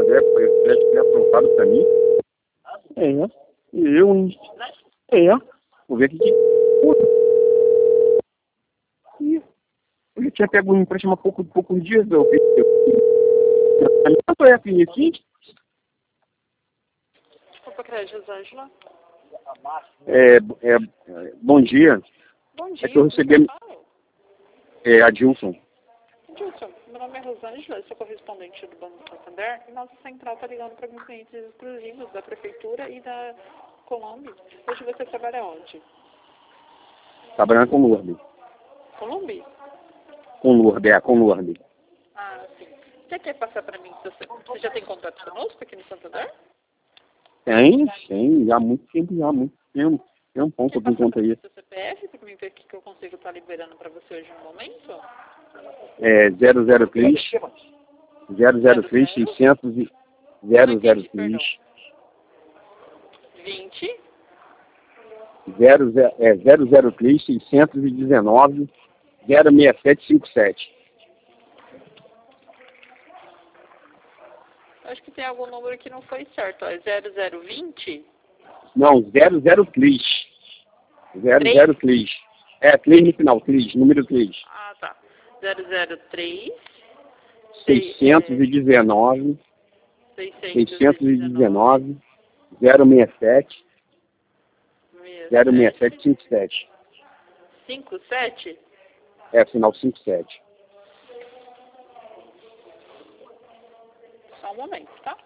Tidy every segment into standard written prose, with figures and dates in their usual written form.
Santander, foi o crédito que é aprovado para mim. Eu, hein? Vou ver aqui que... Eu já tinha pego um empréstimo há poucos dias, quanto é aqui? Desculpa, crédito, Rosângela. Bom dia. Bom dia. É que eu recebi... Adilson. Adilson, meu nome é Rosângela, eu sou correspondente do Banco Santander e nossa central está ligando para alguns clientes exclusivos da Prefeitura e da Colombe. Hoje você trabalha onde? Trabalhando com Lourdes. Colombe? Com Lourdes. Ah, sim. Você quer passar para mim? Você já tem contato conosco aqui no Santander? Tem, já há muito tempo. Tem um ponto que eu conta aí. Seu CPF, para mim ver o que eu consigo estar liberando para você hoje no momento? 003 600 e 003 20 003 619 06757. Acho que tem algum número que não foi certo. Ó. É 0020? Não, 003. 003. 3 no final, 3, número 3. Ah, tá. 003 619 619 067 06757. 57? Final 57. Só um momento, tá?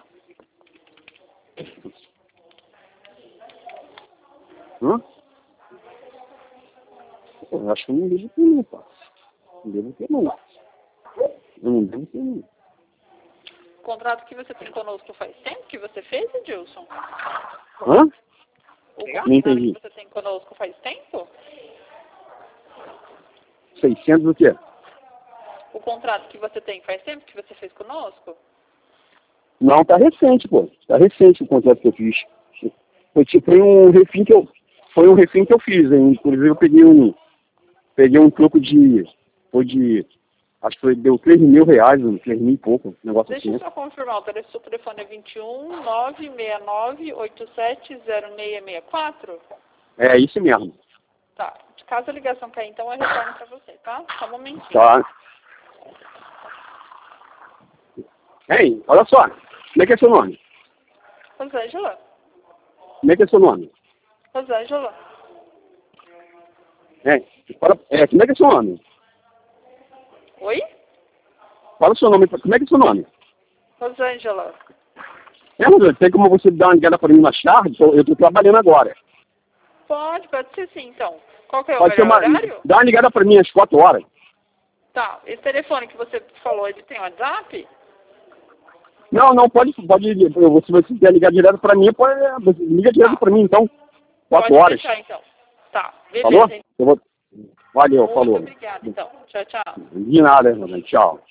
Eu acho que eu não devo ter não, pá. Não devo ter não. Eu não devo ter não. O contrato que você tem conosco faz tempo que você fez, Edilson? Hã? O Não contrato entendi. que você tem conosco faz tempo? 600 o quê? O contrato que você tem faz tempo que você fez conosco? Não, tá recente, pô. Tá recente o contrato que eu fiz. Foi um refim que eu fiz, hein? Inclusive eu peguei um troco de... Acho que deu 3 mil reais, 3 mil e pouco, um negócio Deixa assim. eu só confirmar, o seu telefone é 21 969 870664? É isso mesmo. Tá. Caso a ligação cair, então eu retorno pra você, tá? Só um momentinho. Tá. Ei, olha só. Como é que é seu nome? Rosângela? Como é que é seu nome? Rosângela? Como é que é seu nome? Oi? Fala o seu nome. Como é que é seu nome? Rosângela. Rosângela, tem como você dar uma ligada para mim mais tarde? Eu tô trabalhando agora. Pode ser sim, então. Qual que é o Pode ser melhor horário? Dá uma ligada para mim às 4 horas. Tá. Esse telefone que você falou, ele tem WhatsApp? Não, pode. Se você quiser ligar direto para mim, liga direto para mim, então. 4 horas. Pode deixar, então. Tá. Beleza. Falou? Valeu, Muito falou. obrigada, então. Tchau, tchau. De nada, Rosângela. Tchau.